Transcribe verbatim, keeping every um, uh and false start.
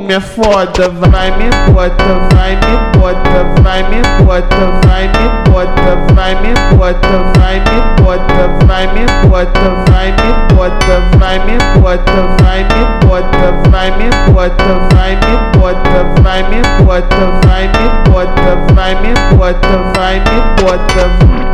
como é foda. Vai me bota, vai me bota, vai me bota, vai me bota, vai me bota, vai me bota, vai me bota, vai me bota, vai me bota, vai me bota, vai me bota, vai me bota, vai me bota, vai me bota, vai me bota, vai me bota.